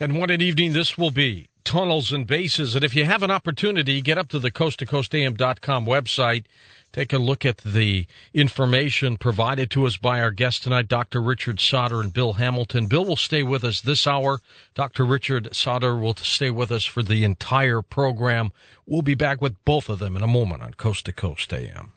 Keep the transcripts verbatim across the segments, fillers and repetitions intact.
And what an evening this will be. Tunnels and bases. And if you have an opportunity, get up to the coast to coast A M dot com website. Take a look at the information provided to us by our guests tonight, Doctor Richard Sauter and Bill Hamilton. Bill will stay with us this hour. Doctor Richard Sauter will stay with us for the entire program. We'll be back with both of them in a moment on Coast to Coast A M.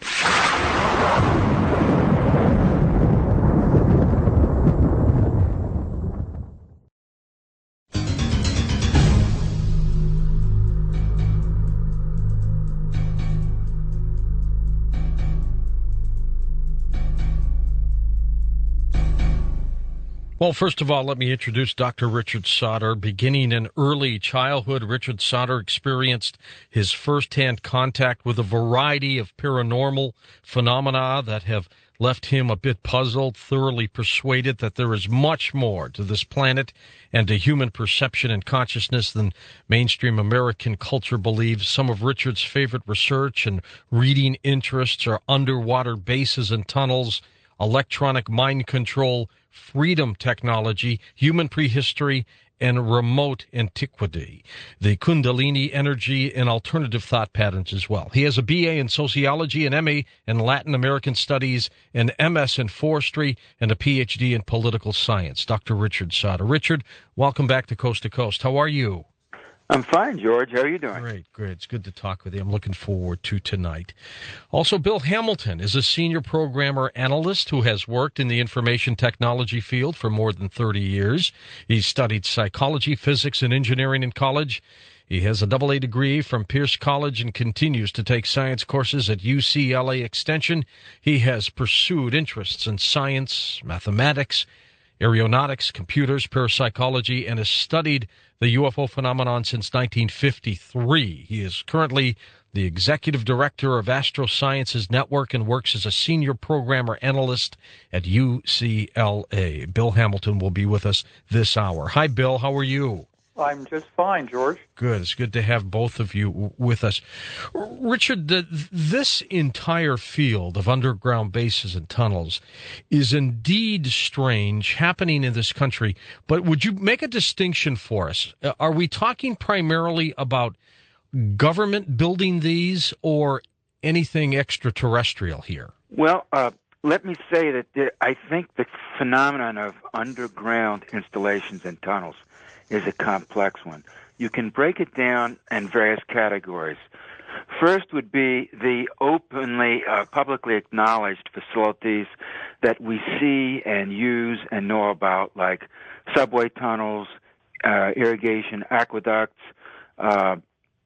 Well, first of all, let me introduce Doctor Richard Sauter. Beginning in early childhood, Richard Sauter experienced his firsthand contact with a variety of paranormal phenomena that have left him a bit puzzled, thoroughly persuaded that there is much more to this planet and to human perception and consciousness than mainstream American culture believes. Some of Richard's favorite research and reading interests are underwater bases and tunnels, electronic mind control, freedom technology, human prehistory, and remote antiquity, the Kundalini energy, and alternative thought patterns as well. He has a B A in sociology, an M A in Latin American studies, an M S in forestry, and a P H D in political science. Doctor Richard Sauter. Richard, welcome back to Coast to Coast. How are you? I'm fine, George. How are you doing? Great, great. It's good to talk with you. I'm looking forward to tonight. Also, Bill Hamilton is a senior programmer analyst who has worked in the information technology field for more than thirty years. He's studied psychology, physics, and engineering in college. He has a double A degree from Pierce College and continues to take science courses at U C L A Extension. He has pursued interests in science, mathematics, aeronautics, computers, parapsychology, and has studied the U F O phenomenon since nineteen fifty-three. He is currently the executive director of Astro Sciences Network and works as a senior programmer analyst at U C L A. Bill Hamilton will be with us this hour. Hi, Bill. How are you? I'm just fine, George. Good. It's good to have both of you w- with us. Richard, the, this entire field of underground bases and tunnels is indeed strange, happening in this country. But would you make a distinction for us? Uh, Are we talking primarily about government building these or anything extraterrestrial here? Well, uh, let me say that there, I think the phenomenon of underground installations and tunnels is a complex one. You can break it down in various categories. First would be the openly, uh, publicly acknowledged facilities that we see and use and know about, like subway tunnels, uh, irrigation aqueducts, uh,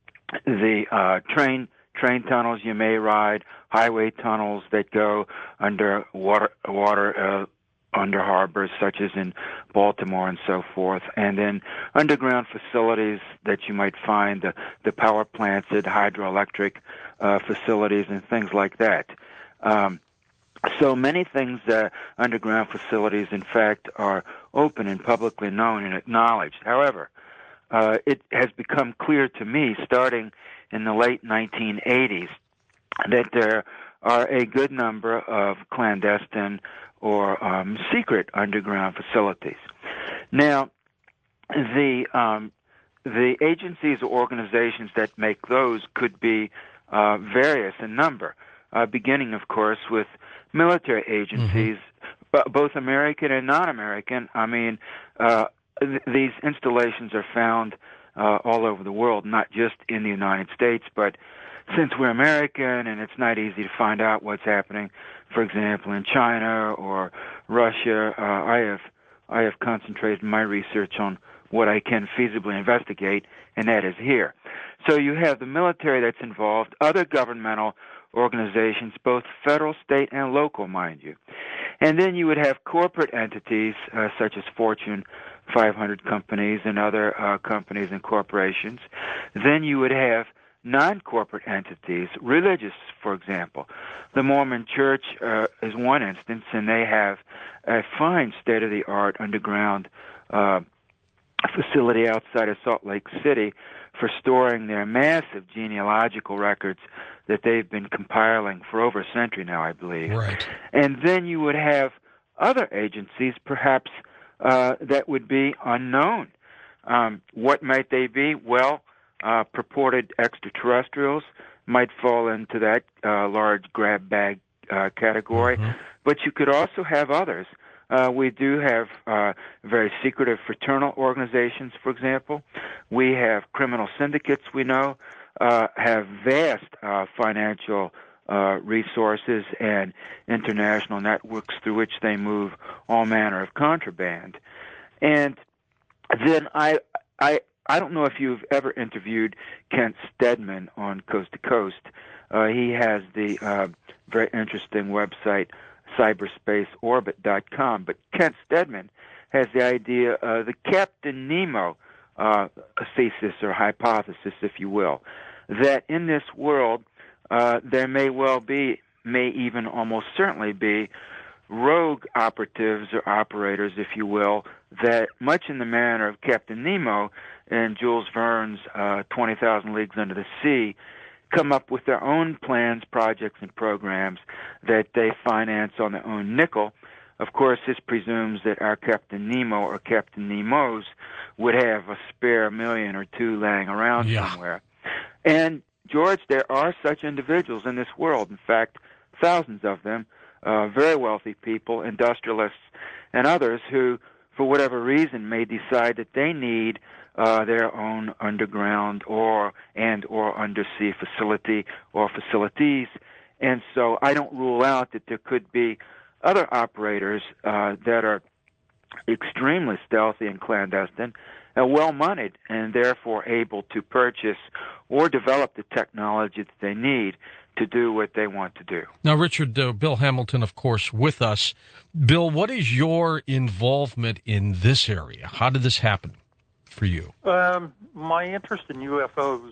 the uh, train train tunnels you may ride, highway tunnels that go under water water. Uh, under harbors such as in Baltimore and so forth, and then underground facilities that you might find, the, the power plants at hydroelectric uh, facilities and things like that. Um, so many things, uh, underground facilities, in fact, are open and publicly known and acknowledged. However, uh, it has become clear to me, starting in the late nineteen eighties, that there are a good number of clandestine or um, secret underground facilities. Now, the um, the agencies or organizations that make those could be uh, various in number, uh, beginning, of course, with military agencies, mm-hmm. b- both American and non-American. I mean, uh, th- these installations are found uh, all over the world, not just in the United States, but since we're American and it's not easy to find out what's happening, for example, in China or Russia, uh, I have I have concentrated my research on what I can feasibly investigate, and that is here. So you have the military that's involved, other governmental organizations, both federal, state, and local, mind you. And then you would have corporate entities uh, such as Fortune five hundred companies and other uh, companies and corporations. Then you would have non-corporate entities, religious, for example. The Mormon Church uh, is one instance, and they have a fine state-of-the-art underground uh, facility outside of Salt Lake City for storing their massive genealogical records that they've been compiling for over a century now, I believe. Right. And then you would have other agencies, perhaps, uh, that would be unknown. Um, what might they be? Well, uh, purported extraterrestrials might fall into that uh, large grab bag uh, category, Mm-hmm. but you could also have others. Uh, we do have uh, very secretive fraternal organizations, for example. We have criminal syndicates, we know, uh, have vast uh, financial uh, resources and international networks through which they move all manner of contraband. And then I, I, I don't know if you've ever interviewed Kent Stedman on Coast to Coast. Uh, he has the uh, very interesting website cyberspace orbit dot com. But Kent Stedman has the idea, uh, the Captain Nemo uh, thesis or hypothesis, if you will, that in this world uh, there may well be, may even almost certainly be, rogue operatives or operators, if you will, that much in the manner of Captain Nemo and Jules Verne's uh, twenty thousand Leagues Under the Sea, come up with their own plans, projects, and programs that they finance on their own nickel. Of course, this presumes that our Captain Nemo or Captain Nemos would have a spare million or two laying around Yeah. somewhere. And, George, there are such individuals in this world. In fact, thousands of them, uh, very wealthy people, industrialists, and others who, for whatever reason, may decide that they need uh, their own underground or and or undersea facility or facilities. And so I don't rule out that there could be other operators uh, that are extremely stealthy and clandestine, uh, well-moneyed, and therefore able to purchase or develop the technology that they need to do what they want to do. Now, Richard, uh, Bill Hamilton, of course, with us. Bill, what is your involvement in this area? How did this happen for you? Um, my interest in U F Os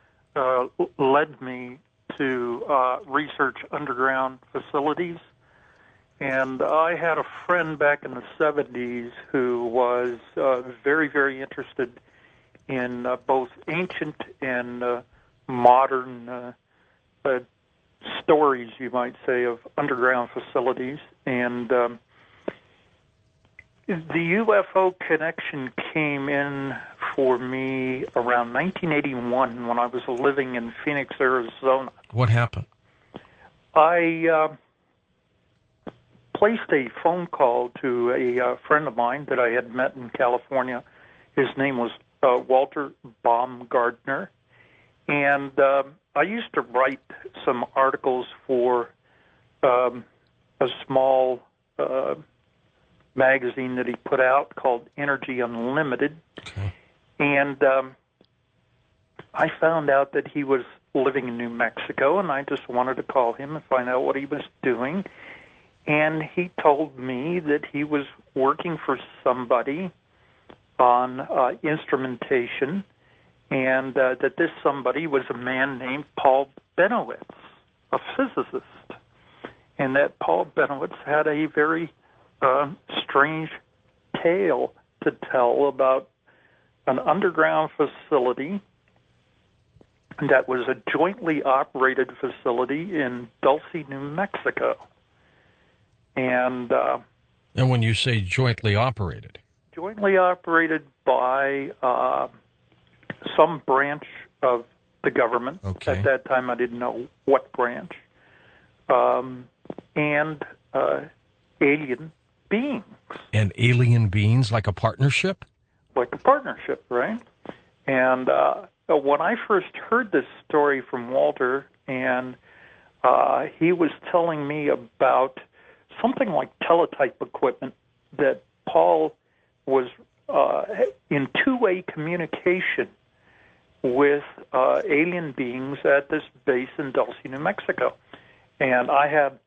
uh, led me to uh, research underground facilities. And I had a friend back in the seventies who was uh, very, very interested in uh, both ancient and uh, modern uh, uh, stories, you might say, of underground facilities. And um, the U F O connection came in for me around nineteen eighty-one when I was living in Phoenix, Arizona. What happened? I uh, placed a phone call to a uh, friend of mine that I had met in California. His name was uh, Walter Baumgartner. And uh, I used to write some articles for um, a small uh, magazine that he put out called Energy Unlimited. Okay. And um, I found out that he was living in New Mexico, and I just wanted to call him and find out what he was doing. And he told me that he was working for somebody on uh, instrumentation, and uh, that this somebody was a man named Paul Benowitz, a physicist, and that Paul Benowitz had a very uh, strange tale to tell about an underground facility that was a jointly operated facility in Dulce, New Mexico. And uh, And when you say jointly operated? Jointly operated by uh, some branch of the government. Okay. At that time, I didn't know what branch. Um, and uh, alien beings. And alien beings, like a partnership? Like a partnership, right? And uh, when I first heard this story from Walter, and uh, he was telling me about something like teletype equipment that Paul was uh, in two-way communication with uh, alien beings at this base in Dulce, New Mexico. And I had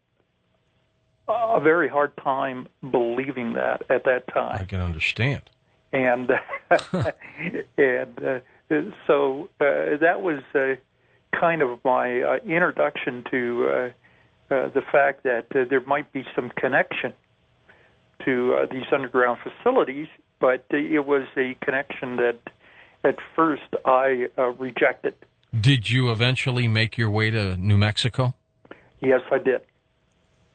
a very hard time believing that at that time. I can understand. And and uh, so uh, that was uh, kind of my uh, introduction to uh, uh, the fact that uh, there might be some connection to uh, these underground facilities, but it was a connection that at first I uh, rejected. Did you eventually make your way to New Mexico? Yes, I did.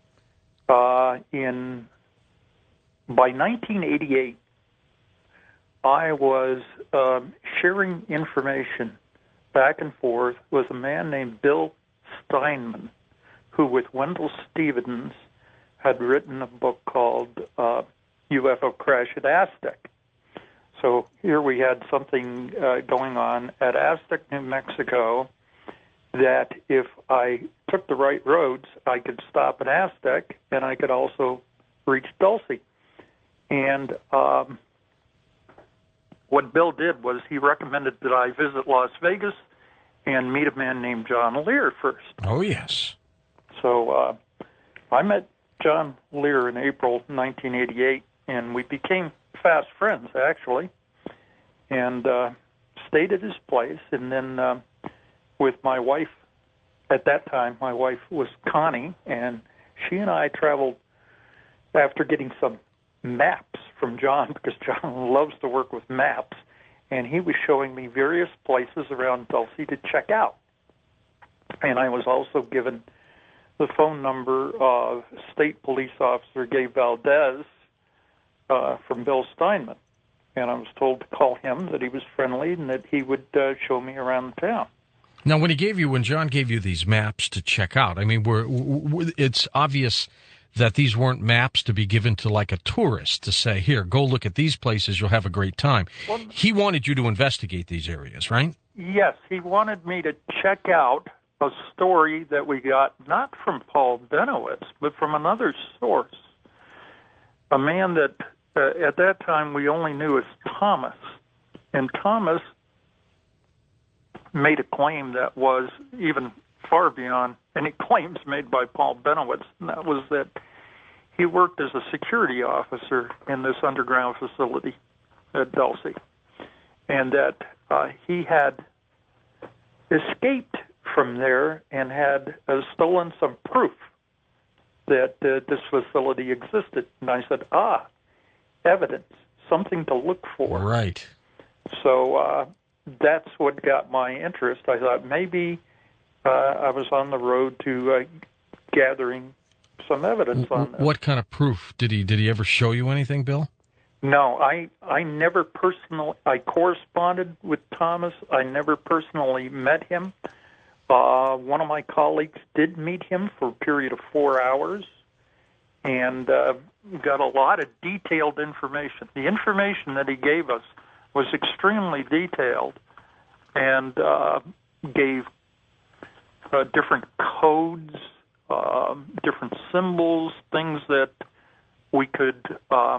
Uh, in by nineteen eighty-eight, I was um, sharing information back and forth with a man named Bill Steinman, who, with Wendell Stevens, had written a book called uh, U F O Crash at Aztec. So here we had something uh, going on at Aztec, New Mexico, that if I took the right roads, I could stop at Aztec, and I could also reach Dulce. And um, what Bill did was he recommended that I visit Las Vegas and meet a man named John Lear first. Oh, yes. So uh, I met John Lear in April nineteen eighty-eight, and we became fast friends, actually, and uh, stayed at his place. And then uh, with my wife, at that time, my wife was Connie, and she and I traveled after getting some maps from John, because John loves to work with maps, and he was showing me various places around Dulce to check out. And I was also given the phone number of State Police Officer Gabe Valdez uh, from Bill Steinman. And I was told to call him, that he was friendly, and that he would uh, show me around the town. Now, when he gave you, when John gave you these maps to check out, I mean, we're, we're, it's obvious that these weren't maps to be given to like a tourist to say, here, go look at these places, you'll have a great time. Well, he wanted you to investigate these areas, right? Yes, he wanted me to check out a story that we got not from Paul Benowitz, but from another source, a man that uh, at that time we only knew as Thomas. And Thomas made a claim that was even far beyond any claims made by Paul Benowitz, and that was that he worked as a security officer in this underground facility at Dulce, and that uh, he had escaped from there and had uh, stolen some proof that uh, this facility existed. And I said, ah, evidence, something to look for. Right. So uh, that's what got my interest. I thought maybe Uh, I was on the road to uh, gathering some evidence on this. What kind of proof? Did he did he ever show you anything, Bill? No, I, I never personally, I corresponded with Thomas. I never personally met him. Uh, one of my colleagues did meet him for a period of four hours and uh, got a lot of detailed information. The information that he gave us was extremely detailed and uh, gave Uh, different codes, uh, different symbols, things that we could uh,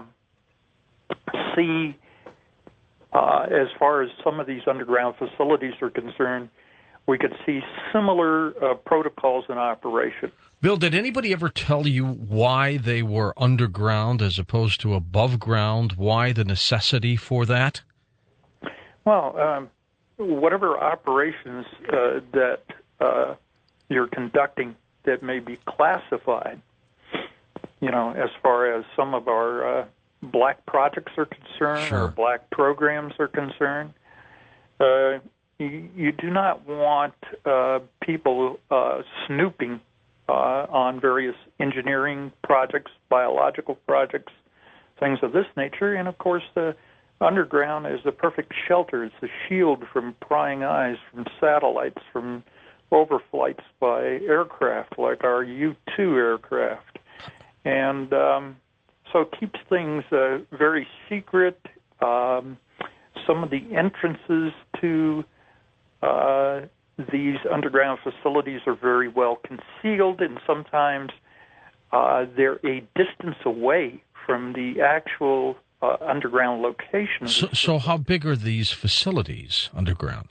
see uh, as far as some of these underground facilities are concerned. We could see similar uh, protocols in operation. Bill, did anybody ever tell you why they were underground as opposed to above ground? Why the necessity for that? Well, um, whatever operations uh, that Uh, you're conducting that may be classified, you know, as far as some of our uh, black projects are concerned, sure. or black programs are concerned. Uh, you, you do not want uh, people uh, snooping uh, on various engineering projects, biological projects, things of this nature. And, of course, the underground is the perfect shelter. It's a shield from prying eyes, from satellites, from overflights by aircraft like our U two aircraft. And um, so it keeps things uh, very secret. Um, some of the entrances to uh, these underground facilities are very well concealed, and sometimes uh, they're a distance away from the actual uh, underground location. So, so how big are these facilities underground?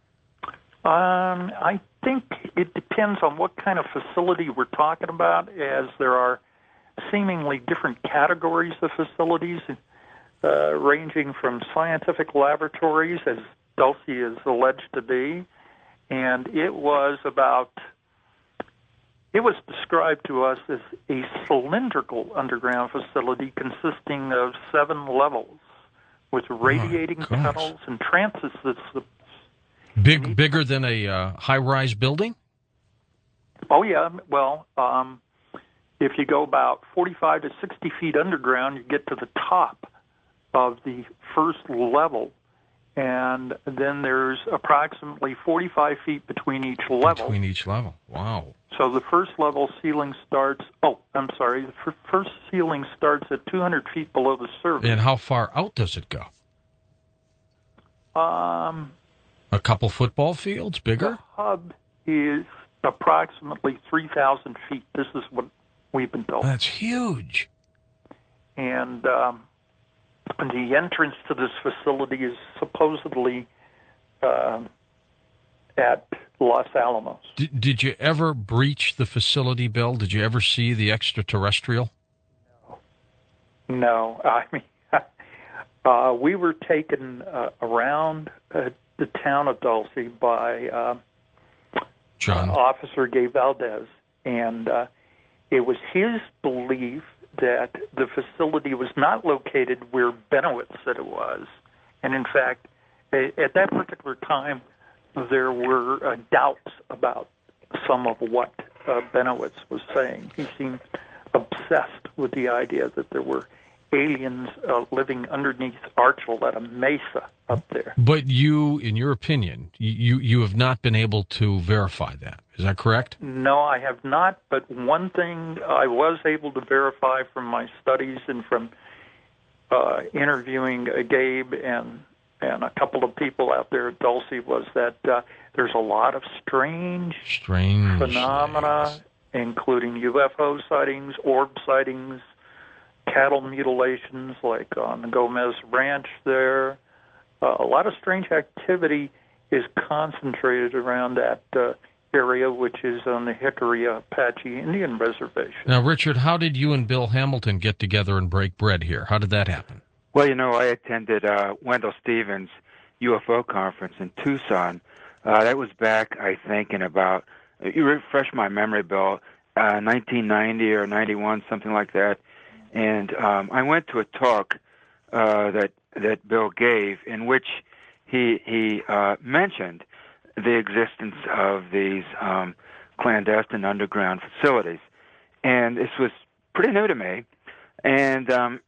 Um, I think it depends on what kind of facility we're talking about, as there are seemingly different categories of facilities, uh, ranging from scientific laboratories, as Dulce is alleged to be, and it was about, it was described to us as a cylindrical underground facility consisting of seven levels with radiating oh, tunnels and transits. Big, bigger than a uh, high-rise building? Oh, yeah. Well, um, if you go about forty-five to sixty feet underground, you get to the top of the first level, and then there's approximately forty-five feet between each level. Between each level. Wow. So the first level ceiling starts, oh, I'm sorry, the f- first ceiling starts at two hundred feet below the surface. And how far out does it go? Um, A couple football fields, bigger? The hub is approximately three thousand feet. This is what we've been told. That's huge. And um, the entrance to this facility is supposedly uh, at Los Alamos. Did, did you ever breach the facility, Bill? Did you ever see the extraterrestrial? No. I mean, uh, we were taken uh, around uh, the town of Dulce by uh, John. Uh, Officer Gabe Valdez, and uh, it was his belief that the facility was not located where Benowitz said it was. And in fact, at that particular time, there were uh, doubts about some of what uh, Benowitz was saying. He seemed obsessed with the idea that there were aliens uh, living underneath Archuleta Mesa up there. But you, in your opinion, you, you have not been able to verify that. Is that correct? No, I have not. But one thing I was able to verify from my studies and from uh, interviewing uh, Gabe and and a couple of people out there at Dulce was that uh, there's a lot of strange, strange phenomena, things, including U F O sightings, orb sightings, cattle mutilations like on the Gomez Ranch there. Uh, a lot of strange activity is concentrated around that uh, area, which is on the Hickory Apache Indian Reservation. Now, Richard, how did you and Bill Hamilton get together and break bread here? How did that happen? Well, you know, I attended uh, Wendell Stevens' U F O conference in Tucson. Uh, that was back, I think, in about, you refresh my memory, Bill, uh, nineteen ninety or ninety-one, something like that. And um, I went to a talk uh, that that Bill gave in which he he uh, mentioned the existence of these um, clandestine underground facilities, and this was pretty new to me, and um,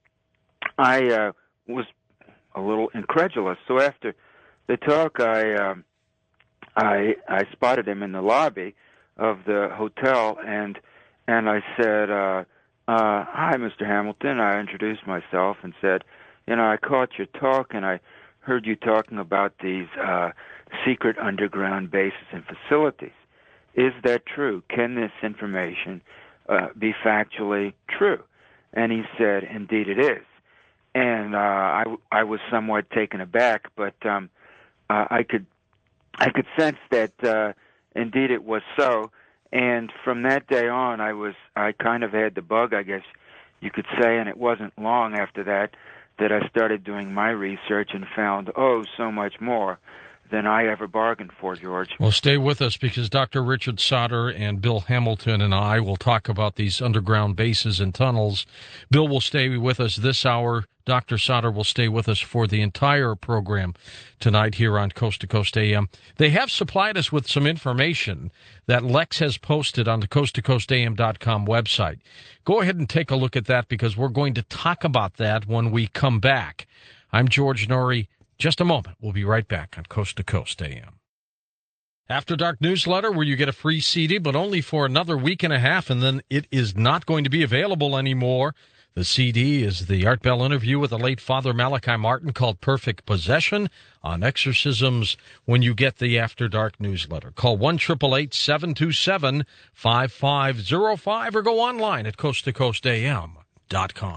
I uh, was a little incredulous. So after the talk, I um, I I spotted him in the lobby of the hotel, and and I said, Uh, Uh, hi, Mister Hamilton. I introduced myself and said, you know, I caught your talk and I heard you talking about these uh, secret underground bases and facilities. Is that true? Can this information uh, be factually true? And he said, indeed it is. And uh, I, I was somewhat taken aback, but um, uh, I could I could sense that uh, indeed it was so. And from that day on, I was I kind of had the bug, I guess you could say, and it wasn't long after that that I started doing my research and found, oh, so much more than I ever bargained for, George. Well, stay with us because Doctor Richard Sauter and Bill Hamilton and I will talk about these underground bases and tunnels. Bill will stay with us this hour. Doctor Sauter will stay with us for the entire program tonight here on Coast to Coast A M. They have supplied us with some information that Lex has posted on the coast to coast a m dot com website. Go ahead and take a look at that because we're going to talk about that when we come back. I'm George Noory. Just a moment. We'll be right back on Coast to Coast A M. After Dark newsletter where you get a free C D, but only for another week and a half, and then it is not going to be available anymore. The C D is the Art Bell interview with the late Father Malachi Martin called Perfect Possession on exorcisms when you get the After Dark newsletter. Call one eight eight eight, seven two seven, five five zero five or go online at coast to coast a m dot com.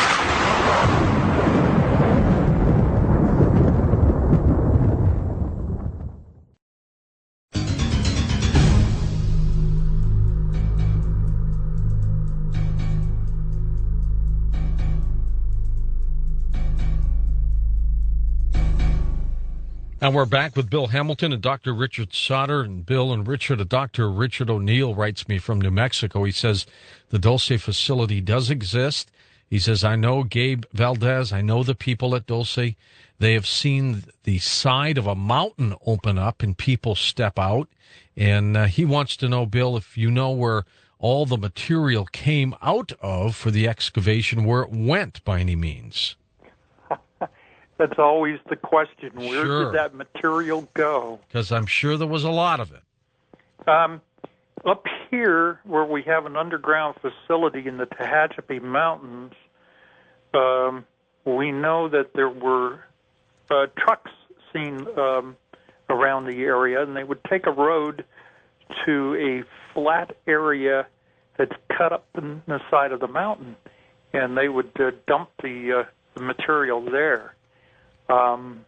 And we're back with Bill Hamilton and Doctor Richard Sauter. And Bill and Richard, a Doctor Richard O'Neill writes me from New Mexico. He says the Dulce facility does exist. He says, I know Gabe Valdez. I know the people at Dulce. They have seen the side of a mountain open up and people step out. And uh, he wants to know, Bill, if you know where all the material came out of for the excavation, where it went by any means. That's always the question. Where Sure. did that material go? Because I'm sure there was a lot of it. Um, up here, where we have an underground facility in the Tehachapi Mountains, um, we know that there were uh, trucks seen um, around the area, and they would take a road to a flat area that's cut up in the side of the mountain, and they would uh, dump the, uh, the material there. Um,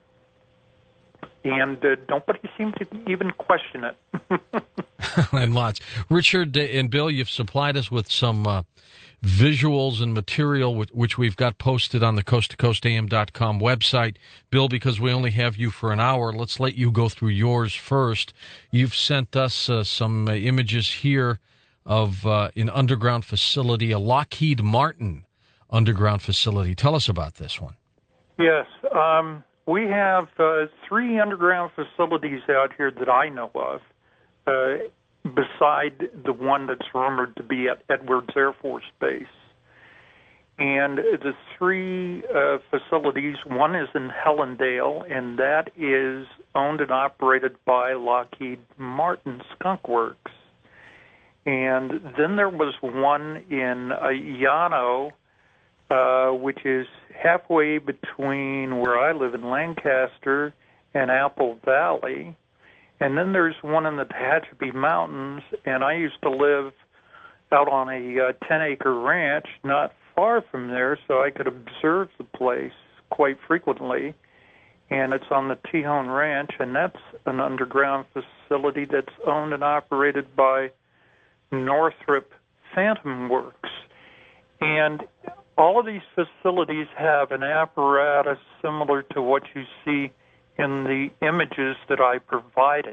and uh, nobody seemed to even question it. And lots. Richard and Bill, you've supplied us with some uh, visuals and material which, which we've got posted on the coast to coast a m dot com website. Bill, because we only have you for an hour, let's let you go through yours first. You've sent us uh, some uh, images here of uh, an underground facility, a Lockheed Martin underground facility. Tell us about this one. Yes. Um, we have uh, three underground facilities out here that I know of, uh, beside the one that's rumored to be at Edwards Air Force Base. And the three uh, facilities, one is in Helendale, and that is owned and operated by Lockheed Martin Skunk Works. And then there was one in uh, Llano, uh, which is halfway between where I live in Lancaster and Apple Valley. And then there's one in the Tehachapi Mountains, and I used to live out on a uh, ten-acre ranch not far from there, so I could observe the place quite frequently. And it's on the Tejon Ranch, and that's an underground facility that's owned and operated by Northrop Phantom Works. And all of these facilities have an apparatus similar to what you see in the images that I provided.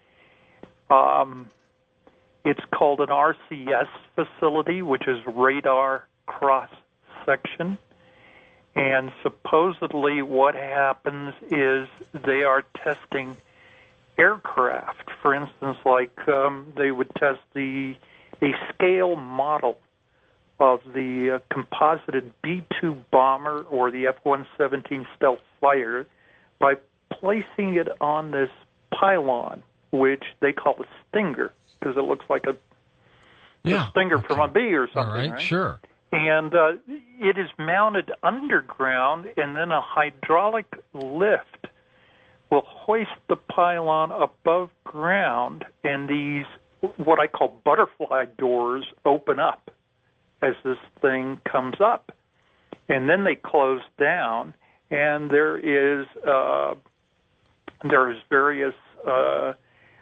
Um, it's called an R C S facility, which is radar cross-section. And supposedly what happens is they are testing aircraft. For instance, like um, they would test the a scale model of the uh, composited B two bomber or the F one seventeen stealth fighter by placing it on this pylon, which they call a stinger, because it looks like a, Yeah, a stinger okay. from a bee or something. All right, right? sure. And uh, it is mounted underground, and then a hydraulic lift will hoist the pylon above ground, and these, what I call butterfly doors, open up as this thing comes up. And then they close down, and there is uh, there is various uh,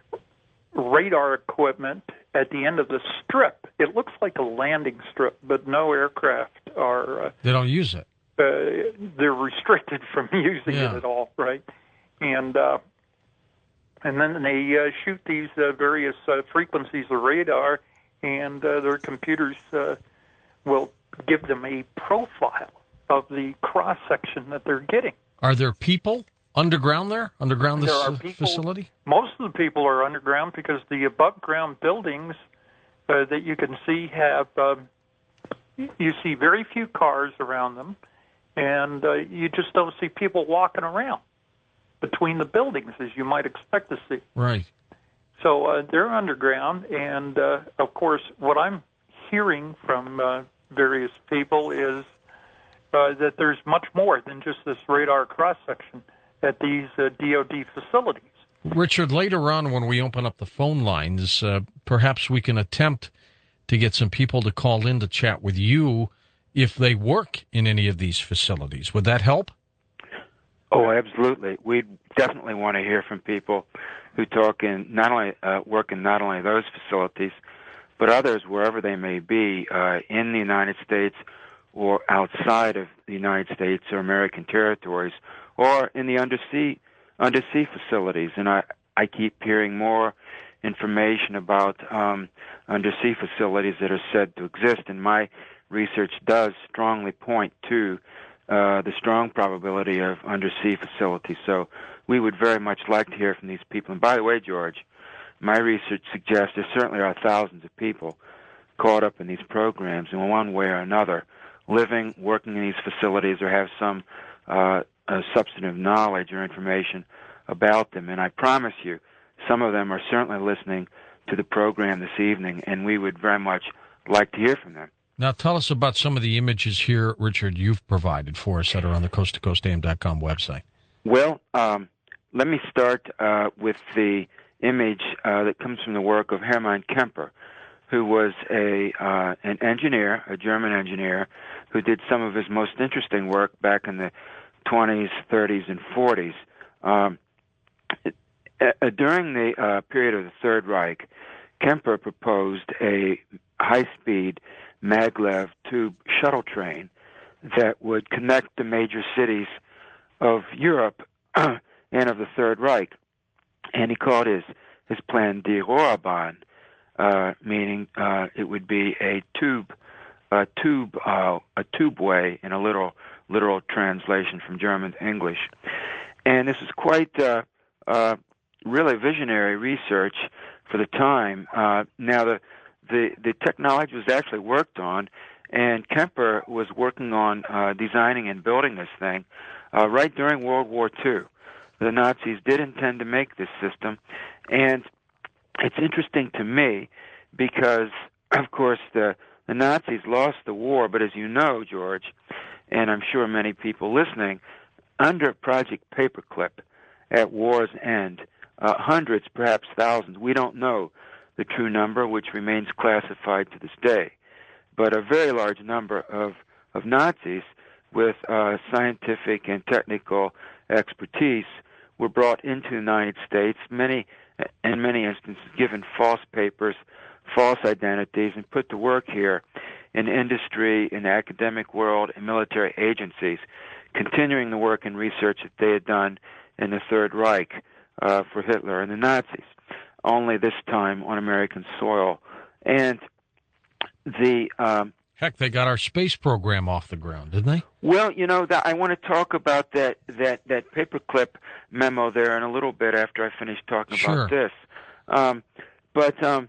radar equipment at the end of the strip. It looks like a landing strip, but no aircraft are... Uh, They don't use it. uh, they're restricted from using Yeah. it at all, right? And uh, and then they uh, shoot these uh, various uh, frequencies of radar, and uh, their computers uh, will give them a profile of the cross-section that they're getting. Are there people underground there, underground this There are uh, people- facility? Most of the people are underground because the above-ground buildings uh, that you can see have, um, you see very few cars around them, and uh, you just don't see people walking around between the buildings as you might expect to see. Right. So uh, they're underground, and uh, of course, what I'm hearing from uh, various people is uh, that there's much more than just this radar cross-section at these uh, D O D facilities. Richard, later on when we open up the phone lines, uh, perhaps we can attempt to get some people to call in to chat with you if they work in any of these facilities. Would that help? Oh, absolutely. We definitely want to hear from people who talk in not only uh, work in not only those facilities, but others wherever they may be uh, in the United States or outside of the United States or American territories, or in the undersea undersea facilities. And I, I keep hearing more information about um, undersea facilities that are said to exist, and my research does strongly point to uh, the strong probability of undersea facilities. So we would very much like to hear from these people. And by the way, George, my research suggests there certainly are thousands of people caught up in these programs in one way or another, living, working in these facilities, or have some uh, uh, substantive knowledge or information about them. And I promise you, some of them are certainly listening to the program this evening, and we would very much like to hear from them. Now, tell us about some of the images here, Richard, you've provided for us that are on the coast to coast A M dot com website. Well, um, let me start uh, with the image uh, that comes from the work of Hermann Kemper, who was a uh, an engineer, a German engineer, who did some of his most interesting work back in the twenties, thirties, and forties. Um, it, uh, during the uh, period of the Third Reich, Kemper proposed a high-speed maglev tube shuttle train that would connect the major cities of Europe and of the Third Reich. And he called his, his plan Die Rohrbahn, uh, meaning uh, it would be a tube, a tube, uh, a tubeway in a literal, literal translation from German to English. And this is quite uh, uh, really visionary research for the time. Uh, now, the, the the technology was actually worked on, and Kemper was working on uh, designing and building this thing uh, right during World War Two. The Nazis did intend to make this system, and it's interesting to me because, of course, the, the Nazis lost the war, but as you know, George, and I'm sure many people listening, under Project Paperclip, at war's end, uh, hundreds, perhaps thousands, we don't know the true number, which remains classified to this day, but a very large number of, of Nazis with uh, scientific and technical expertise were brought into the United States, many, in many instances given false papers, false identities, and put to work here in industry, in the academic world, and military agencies, continuing the work and research that they had done in the Third Reich uh, for Hitler and the Nazis, only this time on American soil. And the um, Heck, they got our space program off the ground, didn't they? Well, you know, that I want to talk about that that that paperclip memo there in a little bit after I finish talking Sure. about this. Um, but um,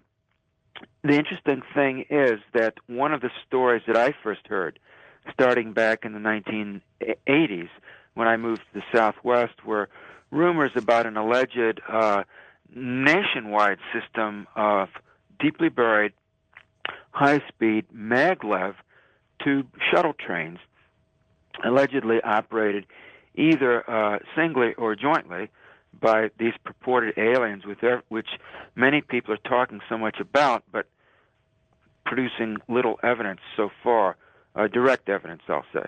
the interesting thing is that one of the stories that I first heard, starting back in the nineteen eighties, when I moved to the Southwest, were rumors about an alleged uh, nationwide system of deeply buried, high-speed maglev tube shuttle trains, allegedly operated either uh, singly or jointly by these purported aliens, with their, which many people are talking so much about, but producing little evidence so far, uh, direct evidence, I'll say.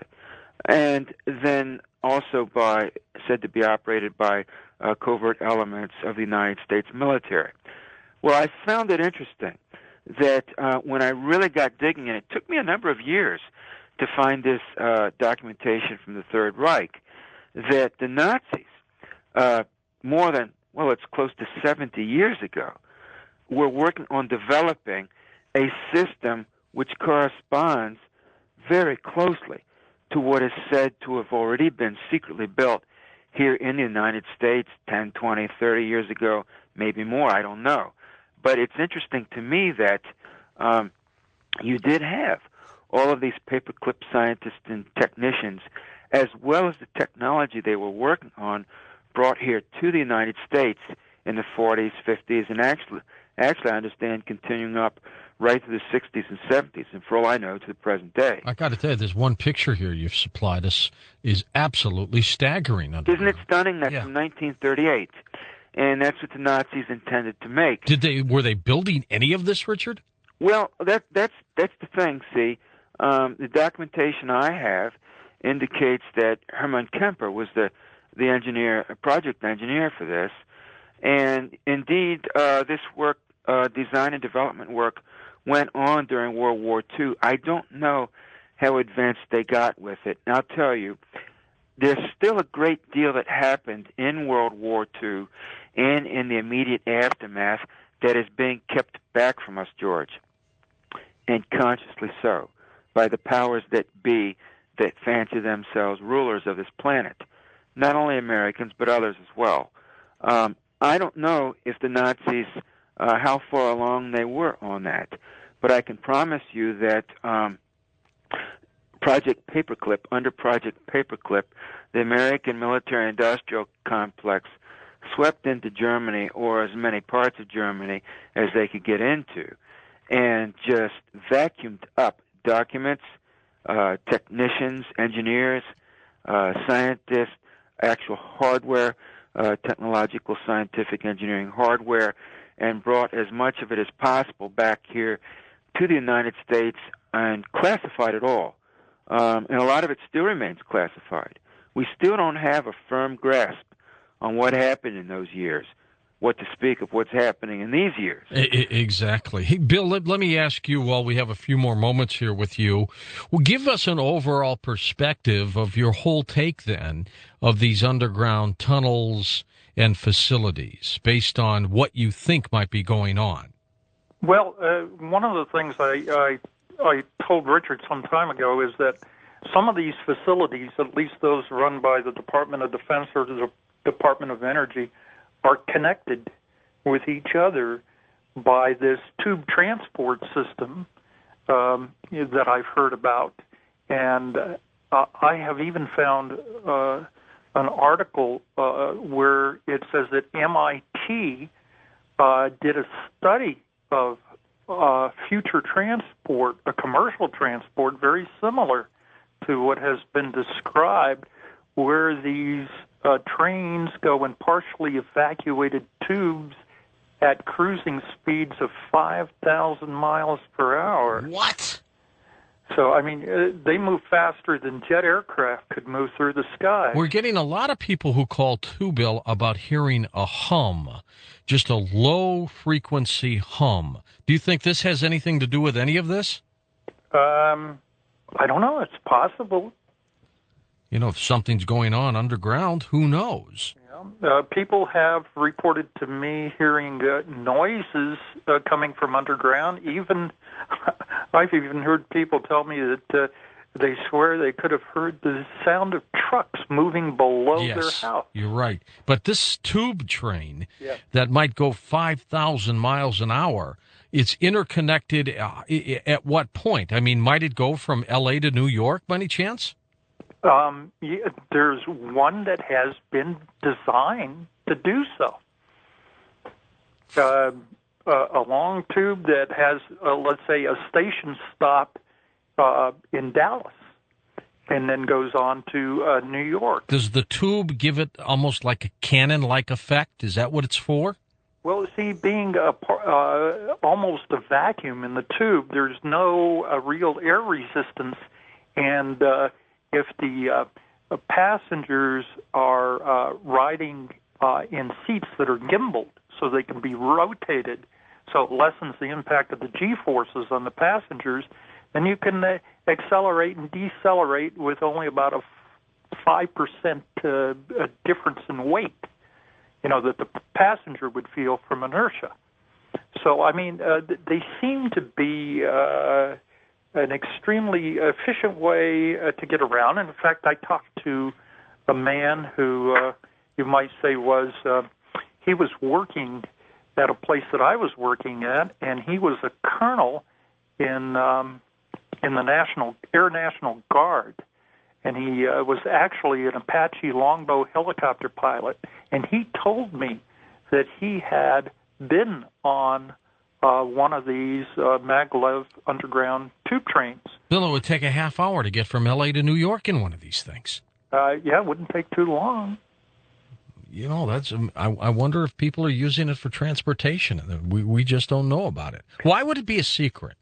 And then also by said to be operated by uh, covert elements of the United States military. Well, I found it interesting that uh, when I really got digging, and it took me a number of years to find this uh, documentation from the Third Reich, that the Nazis, uh, more than, well, it's close to seventy years ago, were working on developing a system which corresponds very closely to what is said to have already been secretly built here in the United States ten, twenty, thirty years ago, maybe more, I don't know. But it's interesting to me that um, you did have all of these paperclip scientists and technicians, as well as the technology they were working on, brought here to the United States in the forties, fifties, and actually, actually I understand continuing up right through the sixties and seventies, and for all I know, to the present day. I got to tell you, there's one picture here you've supplied us is absolutely staggering. Isn't it stunning? That's Yeah. from nineteen thirty-eight, and that's what the Nazis intended to make. Did they? Were they building any of this, Richard? Well, that that's that's the thing. See, um, the documentation I have indicates that Hermann Kemper was the the engineer, project engineer for this, and indeed, uh, this work, uh, design and development work, went on during World War Two. I don't know how advanced they got with it. And I'll tell you, there's still a great deal that happened in World War Two and in the immediate aftermath that is being kept back from us, George, and consciously so, by the powers that be that fancy themselves rulers of this planet. Not only Americans, but others as well. Um, I don't know if the Nazis, uh, how far along they were on that, but I can promise you that um, Project Paperclip, under Project Paperclip, the American military-industrial complex swept into Germany, or as many parts of Germany as they could get into, and just vacuumed up documents, uh, technicians, engineers, uh, scientists, actual hardware, uh, technological, scientific, engineering hardware, and brought as much of it as possible back here to the United States and classified it all. Um, and a lot of it still remains classified. We still don't have a firm grasp on what happened in those years, what to speak of what's happening in these years. Exactly. Hey, Bill, let, let me ask you, while we have a few more moments here with you, well, give us an overall perspective of your whole take then of these underground tunnels and facilities based on what you think might be going on. Well, uh, one of the things I, I I told Richard some time ago is that some of these facilities, at least those run by the Department of Defense or the Department of Energy, are connected with each other by this tube transport system um, that I've heard about. And uh, I have even found uh, an article uh, where it says that M I T uh, did a study of uh, future transport, a commercial transport, very similar to what has been described, where these uh, trains go in partially evacuated tubes at cruising speeds of five thousand miles per hour. What? So, I mean, uh, they move faster than jet aircraft could move through the sky. We're getting a lot of people who call too, Bill, about hearing a hum, just a low-frequency hum. Do you think this has anything to do with any of this? Um, I don't know. It's possible. You know, if something's going on underground, who knows? Uh, people have reported to me hearing uh, noises uh, coming from underground. Even I've even heard people tell me that uh, they swear they could have heard the sound of trucks moving below yes, their house. You're right. But this tube train yeah. that might go five thousand miles an hour, it's interconnected uh, at what point? I mean, might it go from L A to New York by any chance? Um, yeah, there's one that has been designed to do so. Uh, uh, a long tube that has, uh, let's say, a station stop uh, in Dallas and then goes on to uh, New York. Does the tube give it almost like a cannon-like effect? Is that what it's for? Well, see, being a, uh, almost a vacuum in the tube, there's no uh, real air resistance, and uh, if the uh, passengers are uh, riding uh, in seats that are gimbaled so they can be rotated, so it lessens the impact of the G-forces on the passengers, then you can uh, accelerate and decelerate with only about a five percent uh, difference in weight, you know, that the passenger would feel from inertia. So, I mean, uh, they seem to be Uh, an extremely efficient way uh, to get around. And in fact, I talked to a man who uh, you might say was, uh, he was working at a place that I was working at, and he was a colonel in um, in the National Air National Guard. And he uh, was actually an Apache Longbow helicopter pilot. And he told me that he had been on Uh, one of these uh, maglev underground tube trains. Bill, it would take a half hour to get from L A to New York in one of these things. Uh, yeah, it wouldn't take too long. You know, that's. Um, I, I wonder if people are using it for transportation. We we just don't know about it. Why would it be a secret?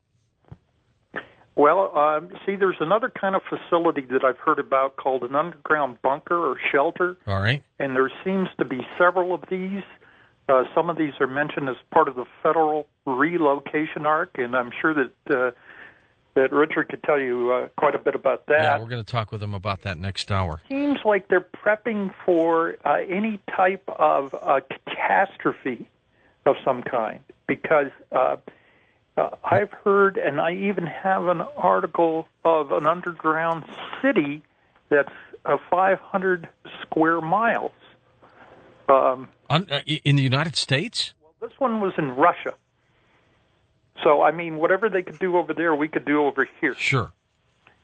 Well, um, see, there's another kind of facility that I've heard about called an underground bunker or shelter. All right. And there seems to be several of these. Uh, some of these are mentioned as part of the federal relocation arc, and I'm sure that uh, that Richard could tell you uh, quite a bit about that. Yeah, we're going to talk with him about that next hour. Seems like they're prepping for uh, any type of uh, catastrophe of some kind, because uh, uh, I've heard, and I even have an article of an underground city that's uh, five hundred square miles. Um, Un- uh, in the United States? Well, this one was in Russia. So, I mean, whatever they could do over there, we could do over here. Sure.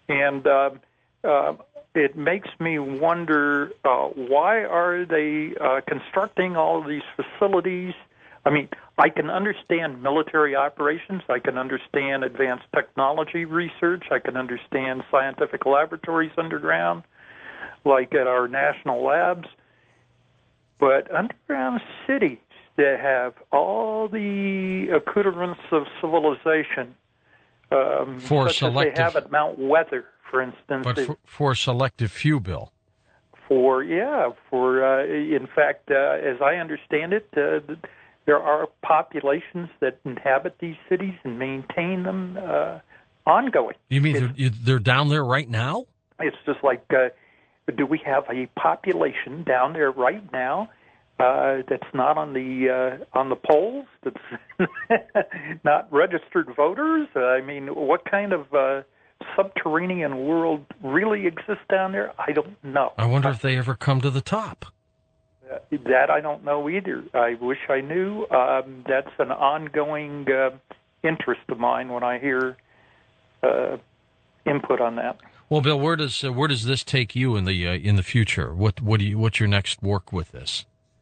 And uh, uh, it makes me wonder, uh, why are they uh, constructing all of these facilities? I mean, I can understand military operations. I can understand advanced technology research. I can understand scientific laboratories underground, like at our national labs. But underground cities that have all the accoutrements of civilization, um, for such selective, as they have at Mount Weather, for instance. but for, for selective few, Bill. For, yeah, for, uh, in fact, uh, as I understand it, uh, there are populations that inhabit these cities and maintain them uh, ongoing. You mean they're, they're down there right now? It's just like, uh, do we have a population down there right now uh, that's not on the uh, on the polls, that's not registered voters? Uh, I mean, what kind of uh, subterranean world really exists down there? I don't know. I wonder if they ever come to the top. Uh, that I don't know either. I wish I knew. Um, that's an ongoing uh, interest of mine when I hear uh, input on that. Well, Bill, where does uh, where does this take you in the uh, in the future? What what do you what's your next work with this?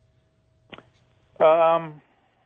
Um,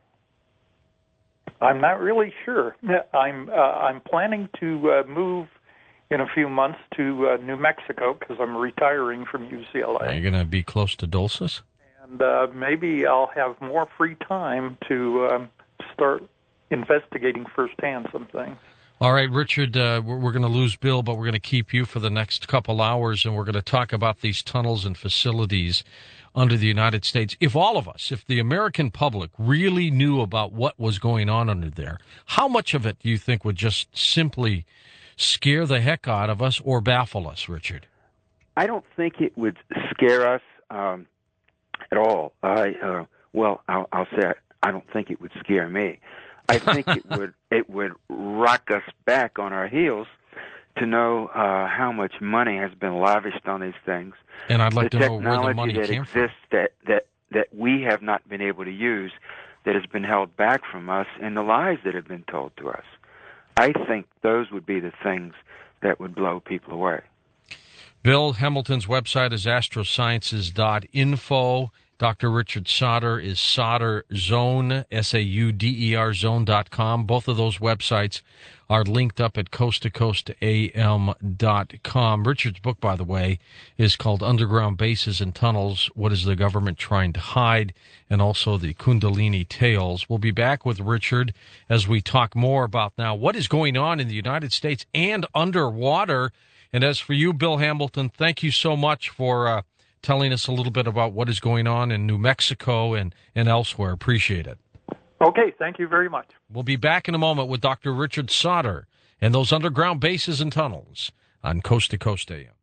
I'm not really sure. I'm uh, I'm planning to uh, move in a few months to uh, New Mexico because I'm retiring from U C L A. Are you going to be close to Dulcis? And uh, maybe I'll have more free time to um, start investigating firsthand some things. All right, Richard, uh, we're, we're going to lose Bill, but we're going to keep you for the next couple hours, and we're going to talk about these tunnels and facilities under the United States. If all of us, if the American public really knew about what was going on under there, how much of it do you think would just simply scare the heck out of us or baffle us, Richard? I don't think it would scare us um, at all. I uh, well, I'll, I'll say it, I don't think it would scare me. I think it would it would rock us back on our heels to know uh, how much money has been lavished on these things. And I'd like the to know where the money that came exists from. That, that, that we have not been able to use, that has been held back from us, and the lies that have been told to us. I think those would be the things that would blow people away. Bill Hamilton's website is astrosciences dot info. Doctor Richard Sauder is Sauder Zone, S A U D E R zone dot com. Both of those websites are linked up at coast to coast A M dot com. Richard's book, by the way, is called Underground Bases and Tunnels, What is the Government Trying to Hide? And also the Kundalini Tales. We'll be back with Richard as we talk more about now what is going on in the United States and underwater. And as for you, Bill Hamilton, thank you so much for uh, telling us a little bit about what is going on in New Mexico and, and elsewhere. Appreciate it. Okay, thank you very much. We'll be back in a moment with Doctor Richard Sauder and those underground bases and tunnels on Coast to Coast A M.